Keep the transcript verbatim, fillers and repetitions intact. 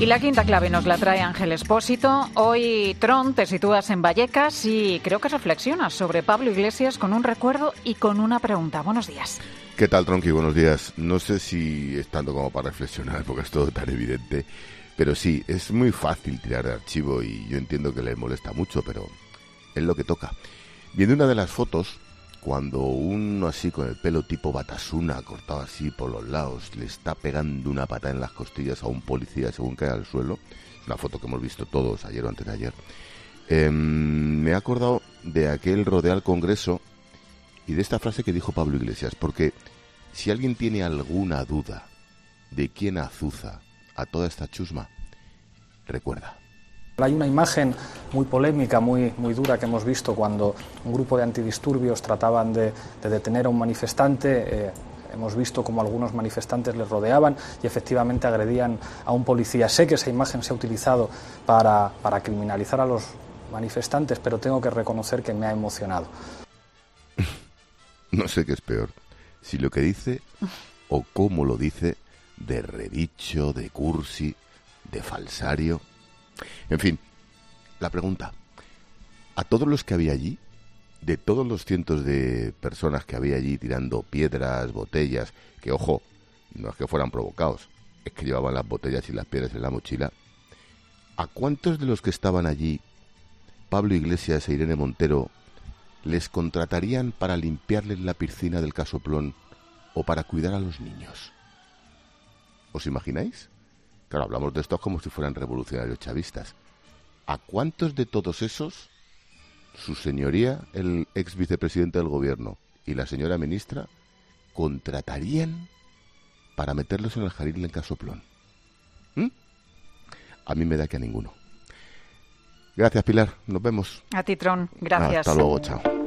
Y la quinta clave nos la trae Ángel Expósito. Hoy, Tron, te sitúas en Vallecas y creo que reflexionas sobre Pablo Iglesias con un recuerdo y con una pregunta. Buenos días. ¿Qué tal, Tronqui? Buenos días. No sé si es tanto como para reflexionar, porque es todo tan evidente, pero sí, es muy fácil tirar de archivo y yo entiendo que le molesta mucho, pero es lo que toca. Viendo una de las fotos, cuando uno así con el pelo tipo Batasuna, cortado así por los lados, le está pegando una patada en las costillas a un policía según cae al suelo, una foto que hemos visto todos ayer o antes de ayer, eh, me he acordado de aquel rodeo al Congreso y de esta frase que dijo Pablo Iglesias, porque si alguien tiene alguna duda de quién azuza a toda esta chusma, recuerda. Hay una imagen muy polémica, muy, muy dura que hemos visto cuando un grupo de antidisturbios trataban de, de detener a un manifestante. Eh, hemos visto como algunos manifestantes les rodeaban y efectivamente agredían a un policía. Sé que esa imagen se ha utilizado para, para criminalizar a los manifestantes, pero tengo que reconocer que me ha emocionado. No sé qué es peor, si lo que dice o cómo lo dice, de redicho, de cursi, de falsario. En fin, la pregunta, a todos los que había allí, de todos los cientos de personas que había allí tirando piedras, botellas, que ojo, no es que fueran provocados, es que llevaban las botellas y las piedras en la mochila, ¿a cuántos de los que estaban allí, Pablo Iglesias e Irene Montero, les contratarían para limpiarles la piscina del casoplón o para cuidar a los niños? ¿Os imagináis? Claro, hablamos de estos como si fueran revolucionarios chavistas. ¿A cuántos de todos esos, su señoría, el ex vicepresidente del gobierno y la señora ministra, contratarían para meterlos en el jaril del casoplón? ¿Mm? A mí me da que a ninguno. Gracias, Pilar. Nos vemos. A ti, Tron. Gracias. Hasta luego. Chao.